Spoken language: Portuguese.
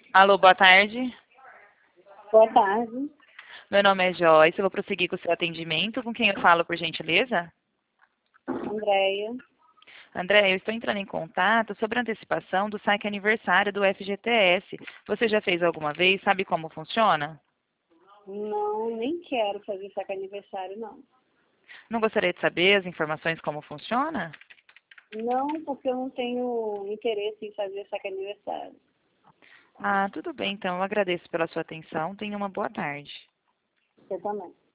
Alô, boa tarde. Boa tarde, Meu nome é Joyce, eu vou prosseguir com o seu atendimento. Com quem eu falo, por gentileza? Andréia. André, eu estou entrando em contato sobre a antecipação do saque aniversário do FGTS. Você já fez alguma vez? Sabe como funciona? Não, nem quero fazer saque aniversário, não. Não gostaria de saber as informações como funciona? Não, porque eu não tenho interesse em fazer saque aniversário. Ah, tudo bem, então. Eu agradeço pela sua atenção. Tenha uma boa tarde. Você também.